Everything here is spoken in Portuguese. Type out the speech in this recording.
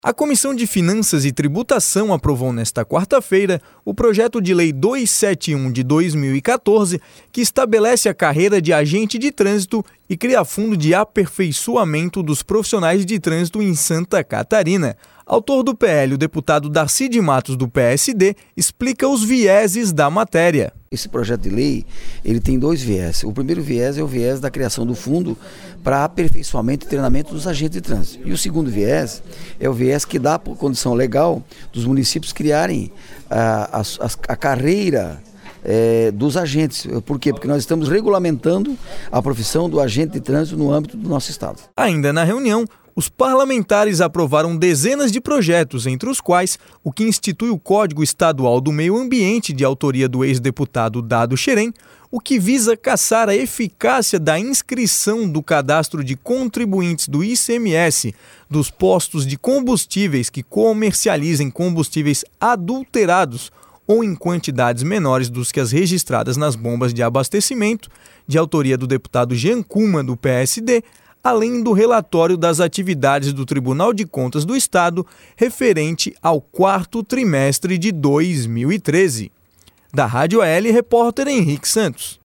A Comissão de Finanças e Tributação aprovou nesta quarta-feira o projeto de lei 271 de 2014, que estabelece a carreira de agente de trânsito e cria fundo de aperfeiçoamento dos profissionais de trânsito em Santa Catarina. Autor do PL, o deputado Darcy de Matos, do PSD, explica os vieses da matéria. Esse projeto de lei, ele tem dois viés. O primeiro viés é o viés da criação do fundo para aperfeiçoamento e treinamento dos agentes de trânsito. E o segundo viés é o viés que dá por condição legal dos municípios criarem a carreira dos agentes. Por quê? Porque nós estamos regulamentando a profissão do agente de trânsito no âmbito do nosso estado. Ainda na reunião, os parlamentares aprovaram dezenas de projetos, entre os quais o que institui o Código Estadual do Meio Ambiente, de autoria do ex-deputado Dado Xerém, o que visa caçar a eficácia da inscrição do cadastro de contribuintes do ICMS dos postos de combustíveis que comercializem combustíveis adulterados ou em quantidades menores dos que as registradas nas bombas de abastecimento, de autoria do deputado Jean Kuma, do PSD, além do relatório das atividades do Tribunal de Contas do Estado referente ao quarto trimestre de 2013. Da Rádio AL, repórter Henrique Santos.